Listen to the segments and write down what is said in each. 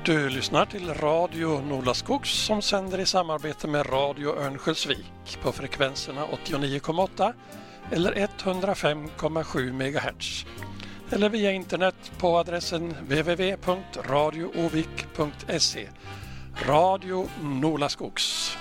Du lyssnar till Radio Nolaskogs som sänder i samarbete med Radio Örnsköldsvik på frekvenserna 89,8 eller 105,7 MHz. Eller via internet på adressen www.radioovik.se. Radio Nolaskogs.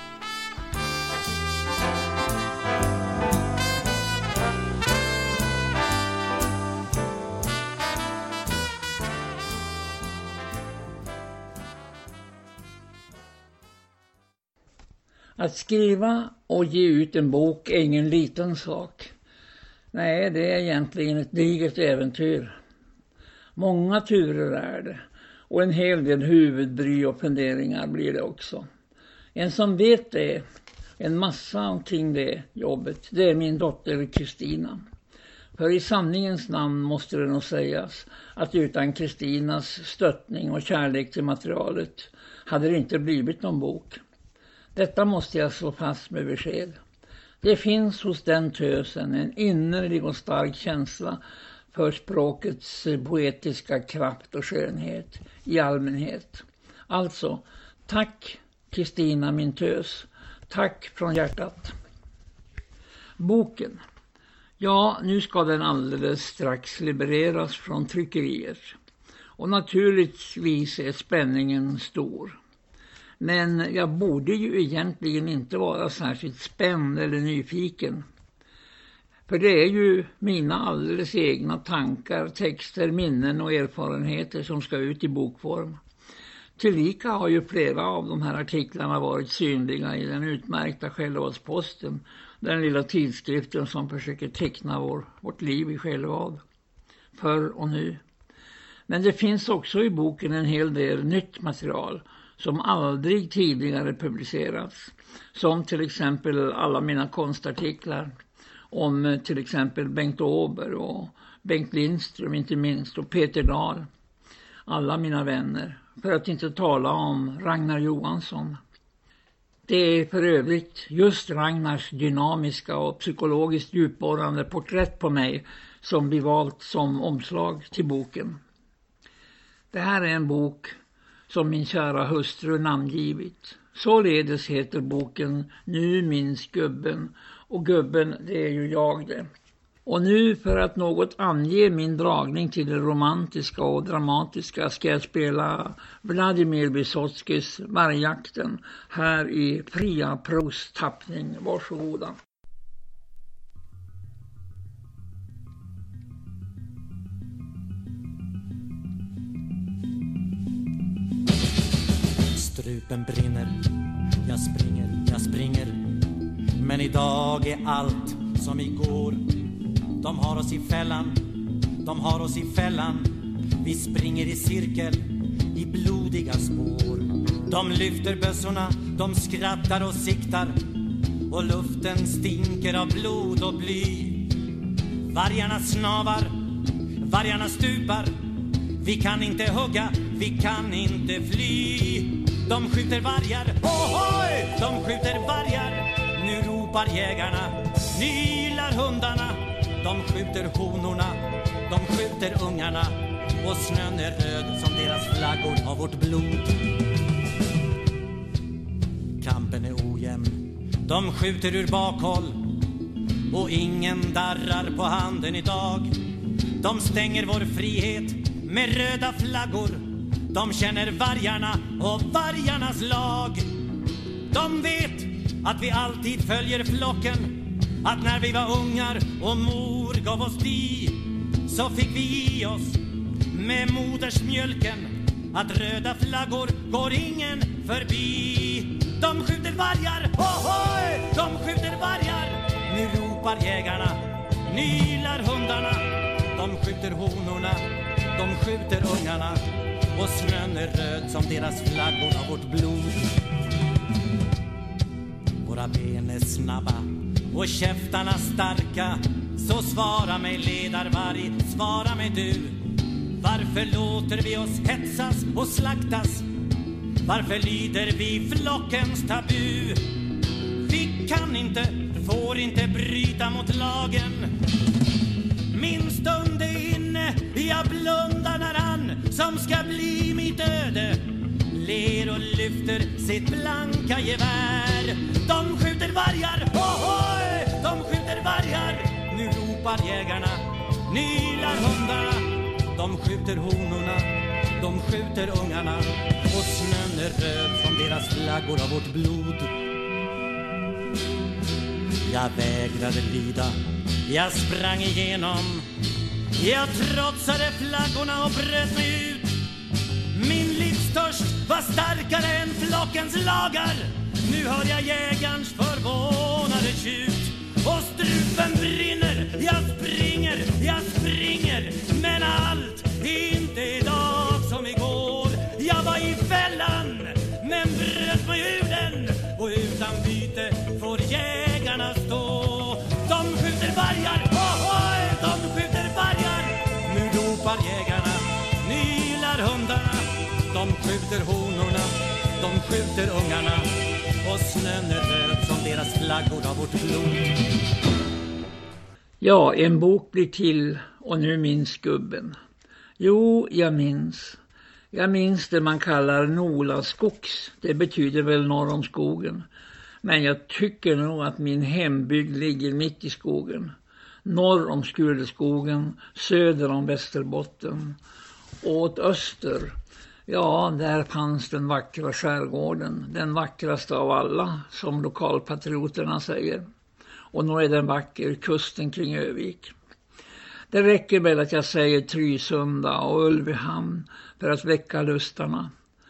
Att skriva och ge ut en bok är ingen liten sak. Nej, det är egentligen ett digert äventyr. Många turer är det. Och en hel del huvudbry och funderingar blir det också. En som vet det, en massa omkring det jobbet, det är min dotter Kristina. För i sanningens namn måste det nog sägas att utan Kristinas stöttning och kärlek till materialet hade det inte blivit någon bok. Detta måste jag slå fast med besked. Det finns hos den tösen en innerlig och stark känsla för språkets poetiska kraft och skönhet i allmänhet. Alltså, tack Kristina min tös. Tack från hjärtat. Boken. Ja, nu ska den alldeles strax levereras från tryckeriet. Och naturligtvis är spänningen stor. Men jag borde ju egentligen inte vara särskilt spänd eller nyfiken. För det är ju mina alldeles egna tankar, texter, minnen och erfarenheter som ska ut i bokform. Tillika har ju flera av de här artiklarna varit synliga i den utmärkta Självadsposten, den lilla tidskriften som försöker teckna vårt liv i Självad, förr och nu. Men det finns också i boken en hel del nytt material som aldrig tidigare publicerats. Som till exempel alla mina konstartiklar om till exempel Bengt Åber och Bengt Lindström inte minst och Peter Dahl. Alla mina vänner. För att inte tala om Ragnar Johansson. Det är för övrigt just Ragnars dynamiska och psykologiskt djupborrande porträtt på mig som blir valt som omslag till boken. Det här är en bok som min kära hustru namngivit. Således heter boken Nu minns gubben. Och gubben, det är ju jag det. Och nu för att något ange min dragning till det romantiska och dramatiska ska jag spela Vladimir Vysotskys Vargjakten här i fria prostappning. Varsågoda. Strupen brinner, jag springer. Men idag är allt som igår. De har oss i fällan. Vi springer i cirkel, i blodiga spår. De lyfter bössorna, de skrattar och siktar. Och luften stinker av blod och bly. Vargarna snavar, vargarna stupar. Vi kan inte hugga, vi kan inte fly. De skjuter vargar, ohoj! De skjuter vargar. Nu ropar jägarna, nylar hundarna. De skjuter honorna, de skjuter ungarna. Och snön är röd som deras flaggor av vårt blod. Kampen är ojämn, de skjuter ur bakhåll. Och ingen darrar på handen idag. De stänger vår frihet med röda flaggor. De känner vargarna och vargarnas lag. De vet att vi alltid följer flocken. Att när vi var ungar och mor gav oss di, så fick vi i oss med modersmjölken. Att röda flaggor går ingen förbi. De skjuter vargar, ohoj! De skjuter vargar. Nu ropar jägarna, nylar hundarna. De skjuter honorna, de skjuter ungarna. Och snön är röd som deras flaggor av vårt blod. Våra ben är snabba och käftarna starka. Så svara mig ledarvarg, svara mig du. Varför låter vi oss hetsas och slaktas? Varför lyder vi flockens tabu? Vi kan inte, får inte bryta mot lagen. Min stund är inne, jag blundar när han som ska bli mitt öde lyfter sitt blanka gevär. De skjuter vargar, ohoj! De skjuter vargar. Nu ropar jägarna, nylar hundarna. De skjuter honorna, de skjuter ungarna. Och snön är röd från deras flaggor av vårt blod. Jag vägrade lyda, jag sprang igenom. Jag trotsade flaggorna och bröt mig ut. Min livstörst var starkare än flockens lagar. Nu hör jag jägarns förvånade tjut. Och strupen brinner, jag springer. Men allt är inte idag som igår. Jag var i fällan, men bröt mig ur den. Och utan byte får jägarna stå. De skjuter vargar, ohoj! De skjuter vargar. Nu ropar jägarna, nylar hundarna. De skjuter honorna, de skjuter ungarna. Och snön är röd som deras flaggor av vårt blod. Ja, en bok blir till och nu minns gubben. Jo, jag minns. Jag minns det man kallar Nolaskogs. Det betyder väl norr om skogen. Men jag tycker nog att min hembygd ligger mitt i skogen. Norr om Skuleskogen, söder om Västerbotten. Och åt öster, ja, där fanns den vackra skärgården. Den vackraste av alla, som lokalpatrioterna säger. Och nu är den vacker, kusten kring Övik. Det räcker väl att jag säger Trysunda och Ulvehamn för att väcka lustarna.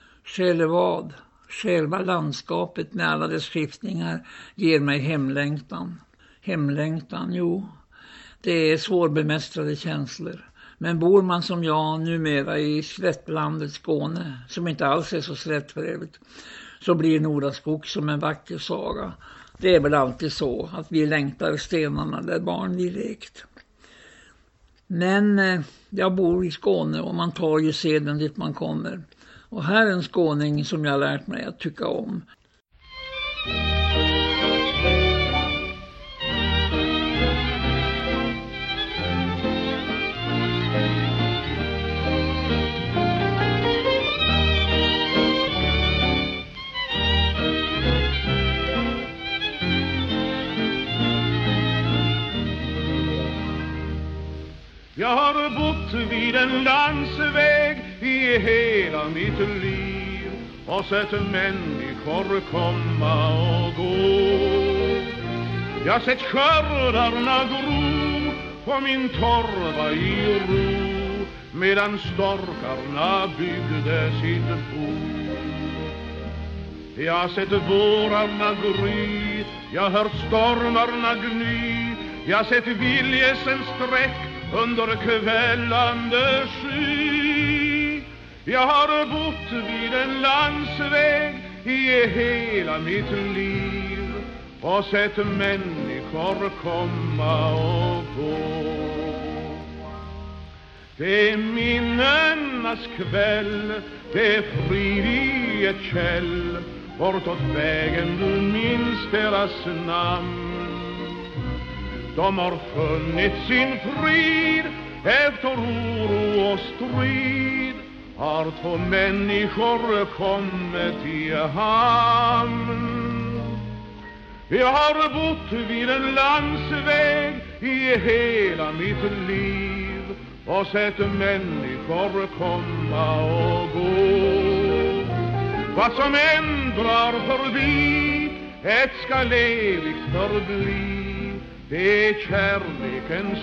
Själva landskapet med alla dess skiftningar ger mig hemlängtan. Hemlängtan, jo, det är svårbemästrade känslor. Men bor man som jag numera i slättlandet Skåne, som inte alls är så slätt för övrigt, så blir Nolaskog som en vacker saga. Det är väl alltid så att vi längtar stenarna där barn vi lekt. Men jag bor i Skåne och man tar ju seden dit man kommer. Och här är en skåning som jag lärt mig att tycka om. Jag har bott vid en landsväg i hela mitt liv och sett människor komma och gå. Jag har sett skördarna gro på min torva i ro medan storkarna byggde sitt bo. Jag har sett vårarna gry, jag har hört stormarna gny, jag har sett viljelsen sträck under kvällande sky. Jag har bott vid en landsväg i hela mitt liv och sett människor komma och gå. Det är minnenas kväll, det är frid i ett käll, bortåt vägen du minns deras namn. De har funnit sin frid efter oro och strid, har två människor kommit i hamn. Jag har bott vid en landsväg i hela mitt liv och sett människor komma och gå. Vad som ändrar förbi, ett ska evigt förbli. Det är kärlekens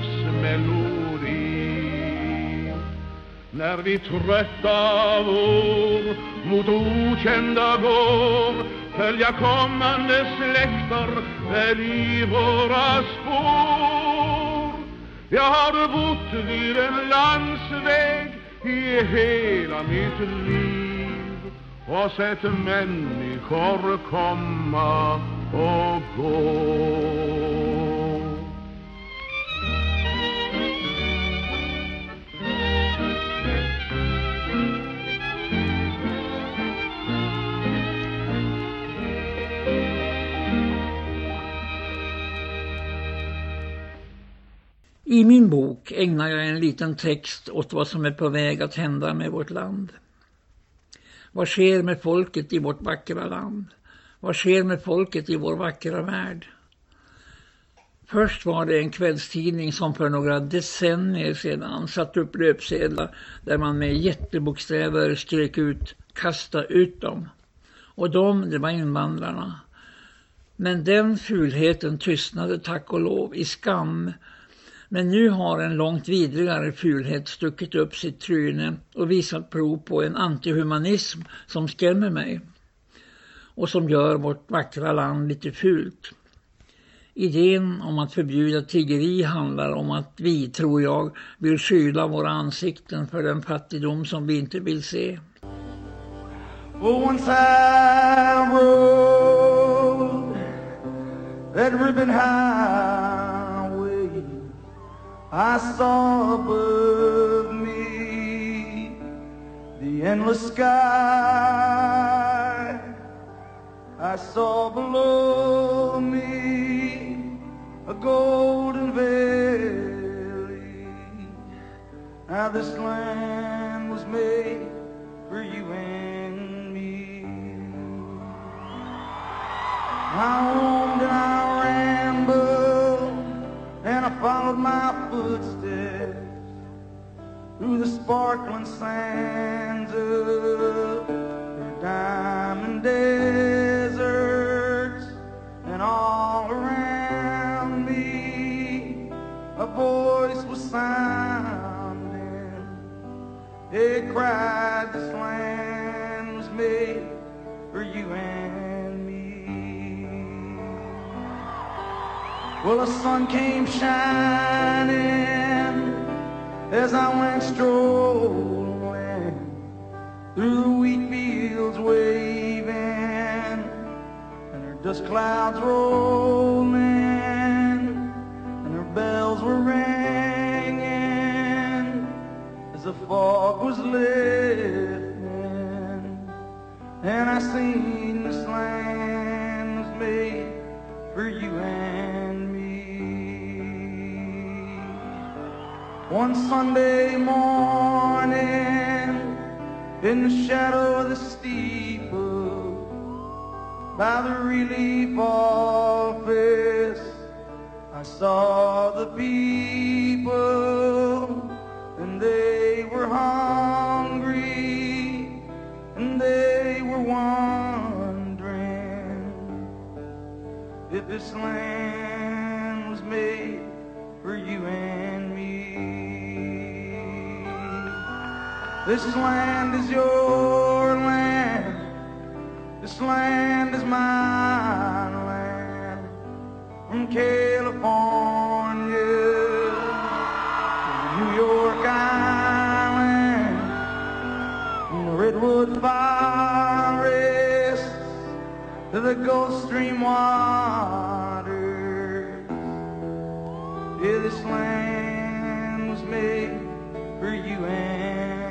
livsmelodi. När vi trötta vår mot okända går, följa kommande släkter väl i våra spår. Jag har bott vid en landsväg i hela mitt liv och sett människor komma och gå. I min bok ägnar jag en liten text åt vad som är på väg att hända med vårt land. Vad sker med folket i vårt vackra land? Vad sker med folket i vår vackra värld? Först var det en kvällstidning som för några decennier sedan satt upp löpsedlar där man med jättebokstäver skrek ut "kasta ut dem". Och det var invandrarna. Men den fulheten tystnade tack och lov i skam. Men nu har en långt vidrigare fulhet stuckit upp sitt tryne och visat prov på en antihumanism som skrämmer mig. Och som gör vårt vackra land lite fult. Idén om att förbjuda tiggeri handlar om att vi, tror jag, vill skyla våra ansikten för den fattigdom som vi inte vill se. Once I rode that ribbon highway, I saw above me the endless sky. I saw below me a golden valley. Now this land was made for you and me. I roamed and I rambled and I followed my footsteps through the sparkling sands of the diamond deserts, and all around me a voice was sounding. It cried, this land was made for you and me. Well, the sun came shining as I went strolling through the wheat fields waving, and her dust clouds rolling, and her bells were ringing as the fog was lifting, and I seen this land was made for you and me. One Sunday morning, in the shadow of the steeple, by the relief office, I saw the people, and they were hungry, and they were wondering if this land was made for you and me. This land is your land, this land is my land, from California to New York Island, from the redwood forests to the Gulf Stream waters. Yeah, this land was made for you and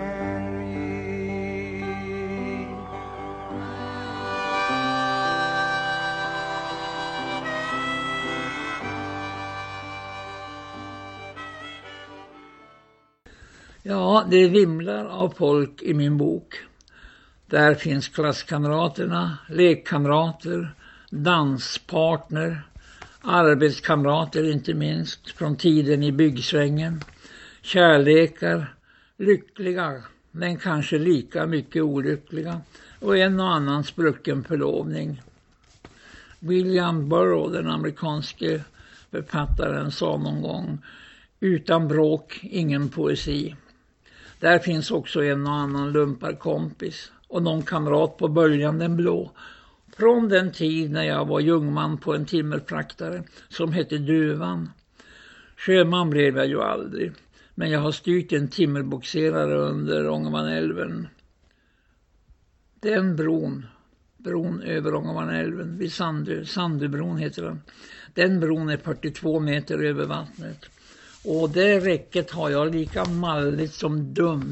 Ja, det vimlar av folk i min bok. Där finns klasskamraterna, lekkamrater, danspartner, arbetskamrater inte minst från tiden i byggsvängen, kärlekar, lyckliga men kanske lika mycket olyckliga och en och annan sprucken förlovning. William Burroughs, den amerikanske författaren, sa någon gång: utan bråk, ingen poesi. Där finns också en och annan lumparkompis och någon kamrat på böljan den blå. Från den tid när jag var jungman på en timmerfraktare som hette Duvan. Sjöman blev jag ju aldrig, men jag har styrt en timmerboxerare under Ångermanälven. Den bron över Ångermanälven vid Sandöbron heter den. Den bron är 42 meter över vattnet. Och det räcket har jag lika malligt som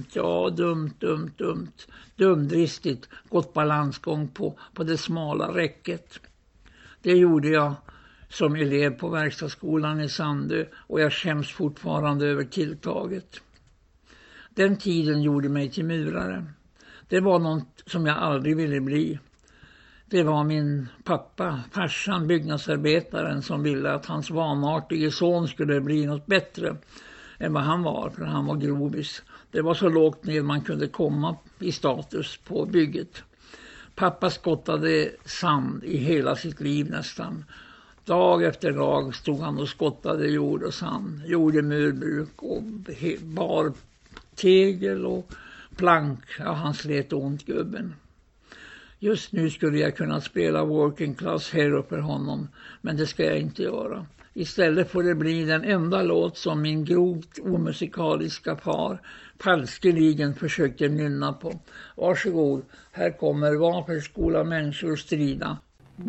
dumdristigt gått balansgång på det smala räcket. Det gjorde jag som elev på verkstadsskolan i Sandö och jag skäms fortfarande över tilltaget. Den tiden gjorde mig till murare. Det var något som jag aldrig ville bli. Det var min pappa, farsan, byggnadsarbetaren, som ville att hans vanartige son skulle bli något bättre än vad han var, för han var grovis. Det var så lågt ner man kunde komma i status på bygget. Pappa skottade sand i hela sitt liv nästan. Dag efter dag stod han och skottade jord och sand. Gjorde murbruk och bar tegel och plank. Ja, han slet ont, gubben. Just nu skulle jag kunna spela Working Class Hero för honom, men det ska jag inte göra. Istället får det bli den enda låt som min grovt omusikaliska far falskeligen försökte nynna på. Varsågod, här kommer Varför skola människor strida.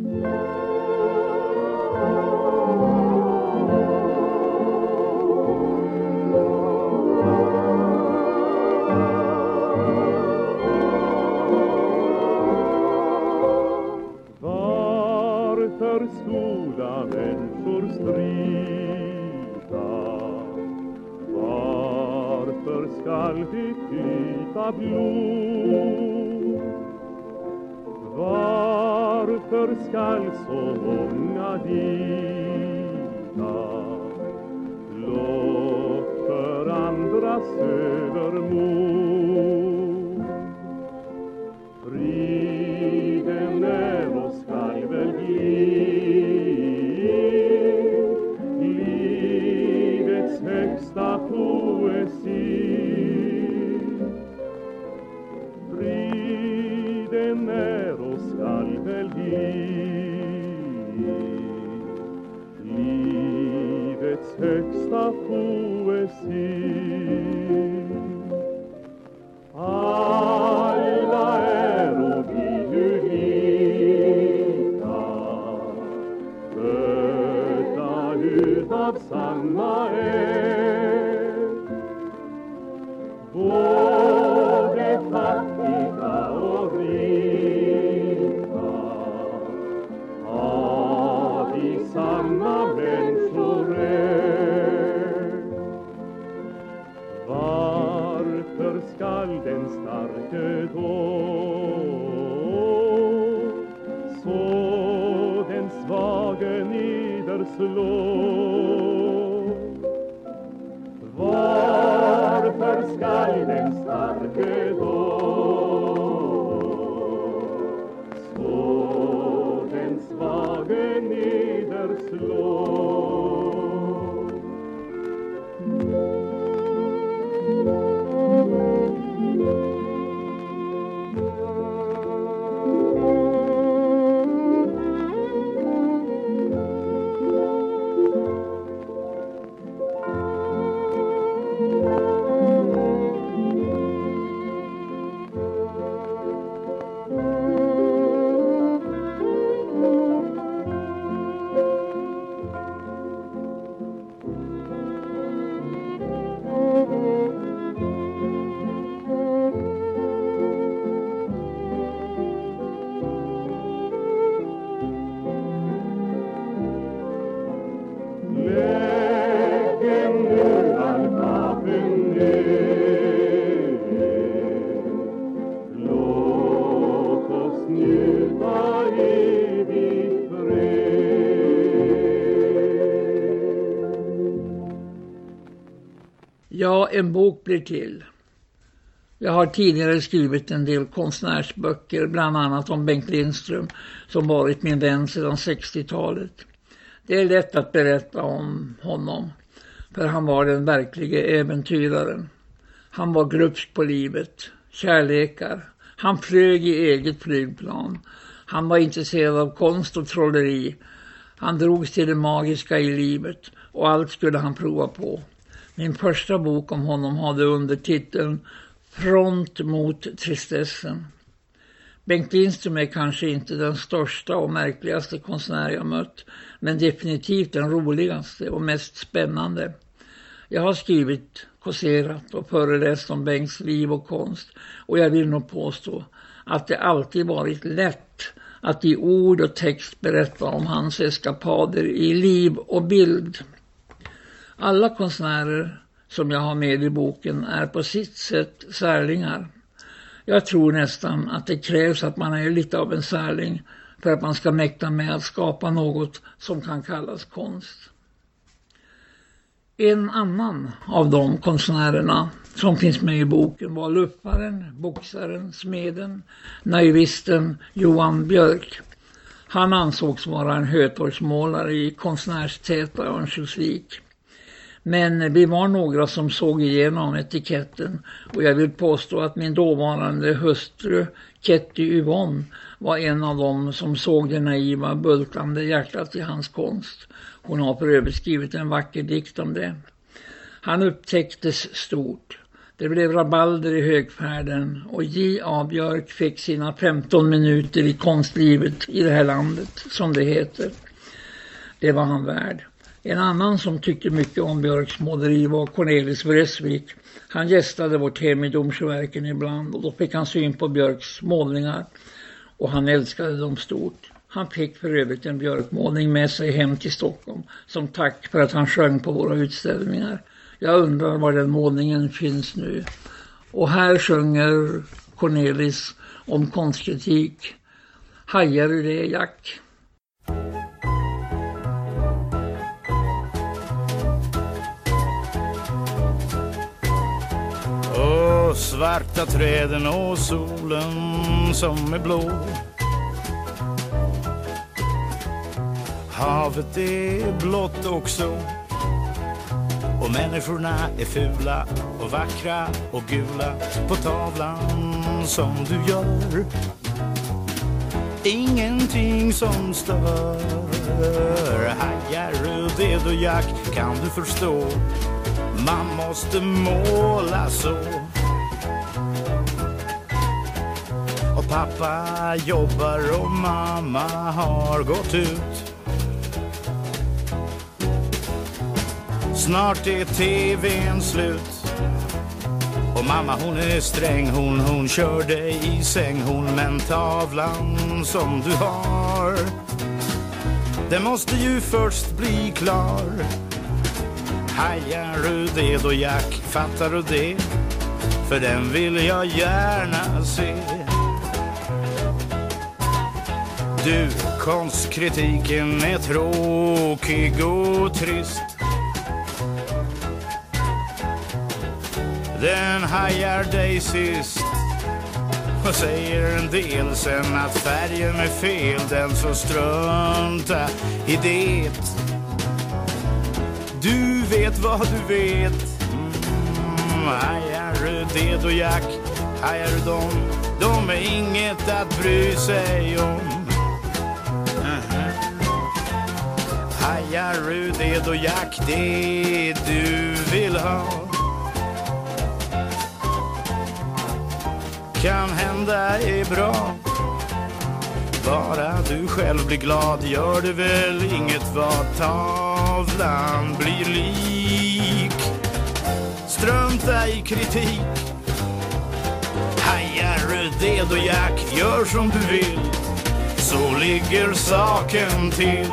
Varför skola människor strida? Varför skall vi flyta blod? Varför skall så många lida? Blott för andras övermod. Friden är oss skall väl livets högsta poesi. Friden är oss skall väl livets högsta poesi. Alla är vi nu lika, födda utav samma ägg. Både fattiga och rika har vi samma människorätt. Varför skall den starke då så den svage niderslå? Varför skall den starke då så den svage niderslå? Ja, en bok blir till. Jag har tidigare skrivit en del konstnärsböcker, bland annat om Bengt Lindström, som varit min vän sedan 60-talet. Det är lätt att berätta om honom, för han var den verkliga äventyraren. Han var glupsk på livet, kärlekar. Han flög i eget flygplan. Han var intresserad av konst och trolleri. Han drogs till det magiska i livet, och allt skulle han prova på. Min första bok om honom hade undertiteln Front mot tristessen. Bengt Lindström är kanske inte den största och märkligaste konstnär jag mött, men definitivt den roligaste och mest spännande. Jag har skrivit, kåserat och föreläst om Bengts liv och konst, och jag vill nog påstå att det alltid varit lätt att i ord och text berätta om hans eskapader i liv och bild. Alla konstnärer som jag har med i boken är på sitt sätt särlingar. Jag tror nästan att det krävs att man är lite av en särling för att man ska mäkta med att skapa något som kan kallas konst. En annan av de konstnärerna som finns med i boken var luffaren, boxaren, smeden, naivisten Johan Björk. Han ansågs vara en hötorgsmålare i konstnärstäta Örnsköldsvik. Men vi var några som såg igenom etiketten och jag vill påstå att min dåvarande hustru Ketty Yvonne var en av dem som såg det naiva, bultande hjärtat i hans konst. Hon har för övrigt skrivit en vacker dikt om det. Han upptäcktes stort. Det blev rabalder i högfärden och J.A. Björk fick sina 15 minuter i konstlivet i det här landet, som det heter. Det var han värd. En annan som tyckte mycket om Björks måleri var Cornelis Vreeswijk. Han gästade vårt hem i Domsjöverken ibland och då fick han syn på Björks målningar och han älskade dem stort. Han fick för övrigt en Björkmålning med sig hem till Stockholm som tack för att han sjöng på våra utställningar. Jag undrar var den målningen finns nu. Och här sjunger Cornelis om konstkritik. Hajar du det, Jack? Svarta träden och solen som är blå. Havet är blått också. Och människorna är fula och vackra och gula på tavlan som du gör. Ingenting som stör. Hajar, röd och jack, kan du förstå? Man måste måla så. Och pappa jobbar och mamma har gått ut. Snart är tvn slut. Och mamma hon är sträng, hon kör dig i säng hon. Men tavlan som du har, den måste ju först bli klar. Hajar, röd och jack, fattar du det? För den vill jag gärna se. Du, konstkritiken är tråkig och trist. Den hajar dig sist och säger en del sen att färgen är fel. Den så strunta i det. Du vet vad du vet. Hajar, röd och jack, hajar de är inget att bry sig om. Hajar, röd och jack, det du vill ha. Kan hända är bra. Bara du själv blir glad gör det väl inget vad tavlan blir lik. Strunta i kritik. Hajar, röd och jack, gör som du vill. Så ligger saken till.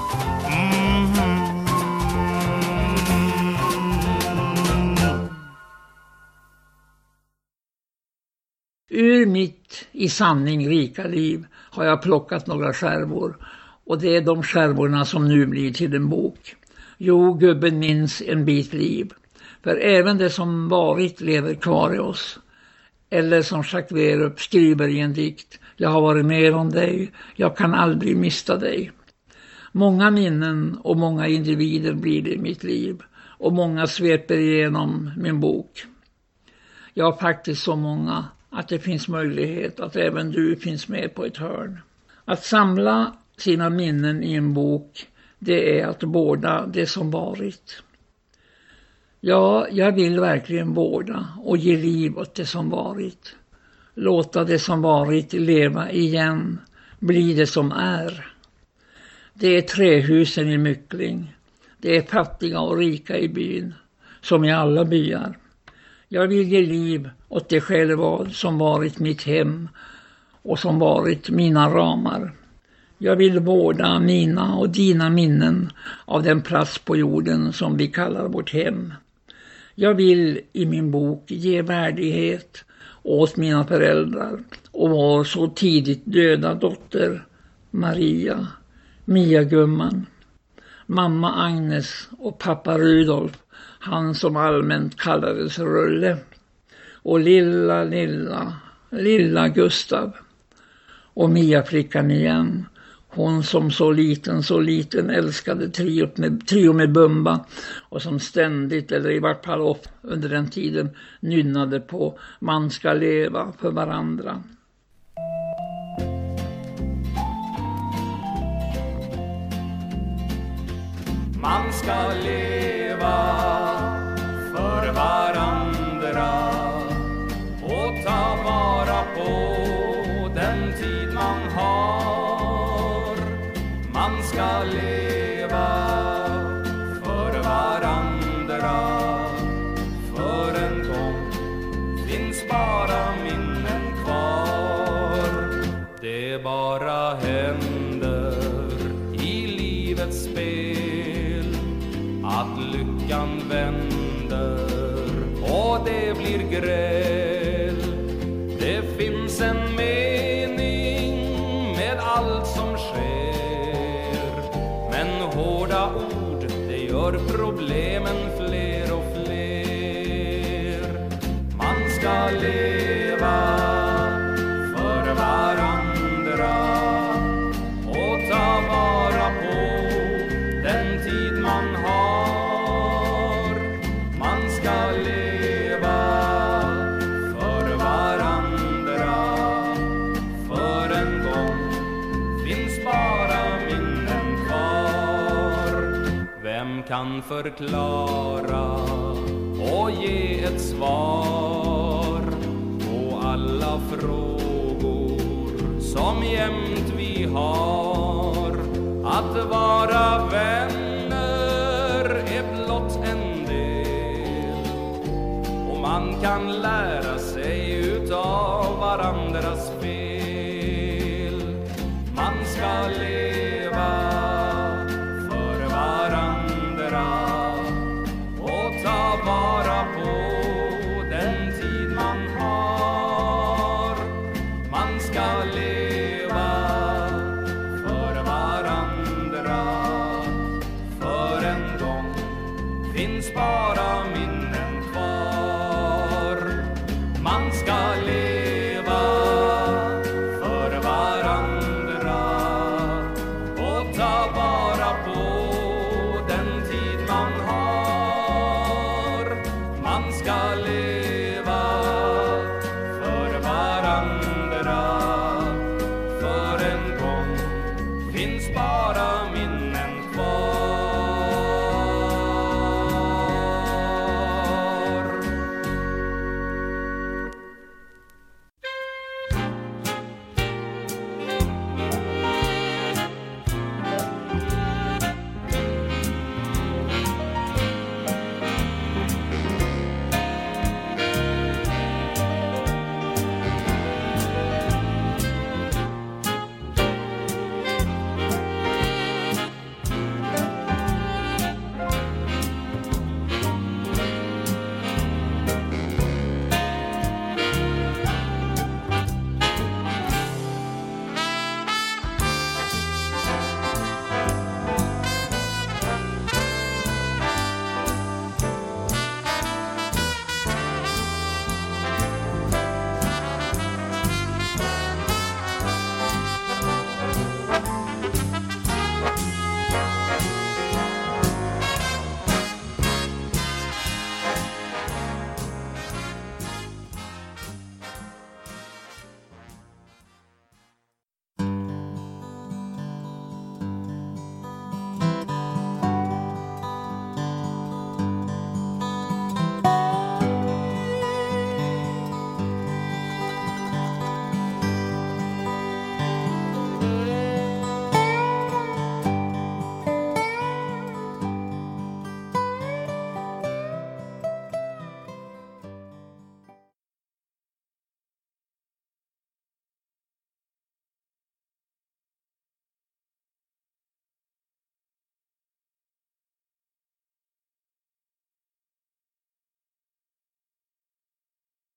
Ur mitt i sanning rika liv har jag plockat några skärvor och det är de skärvorna som nu blir till en bok. Jo, gubben minns en bit liv. För även det som varit lever kvar i oss. Eller som Jacques Werup skriver i en dikt: jag har varit med om dig, jag kan aldrig mista dig. Många minnen och många individer blir det i mitt liv och många sveper igenom min bok. Jag har faktiskt så många att det finns möjlighet att även du finns med på ett hörn. Att samla sina minnen i en bok, det är att vårda det som varit. Ja, jag vill verkligen vårda och ge liv åt det som varit. Låta det som varit leva igen, bli det som är. Det är trähusen i Myckling. Det är fattiga och rika i byn, som i alla byar. Jag vill ge liv åt det självad som varit mitt hem och som varit mina ramar. Jag vill vårda mina och dina minnen av den plats på jorden som vi kallar vårt hem. Jag vill i min bok ge värdighet åt mina föräldrar och vår så tidigt döda dotter Maria, Mia-gumman, mamma Agnes och pappa Rudolf, han som allmänt kallades Rulle, och lilla Gustav. Och Mia-flickan igen, hon som så liten älskade trio med Bumba och som ständigt, eller i vart fall under den tiden, nynnade på Man ska leva för varandra. Man ska leva för varandra och ta vara på den tid man har. Man ska leva för varandra, för en gång finns bara minnen kvar. Det bara händer i livets spel att lyckan vänder och det blir gräl. Det finns en mening med allt som sker, men hårda ord, det gör problemen fler och fler. Man ska leva för varandra och ta vara på den tid man har. Man ska leva för varandra, för en gång finns bara minnen kvar. Vem kan förklara och ge ett svar på alla frågor som jämt vi har? Att vara vänner är blott en del, och man kan lära sig utav varandras fel. Man ska leva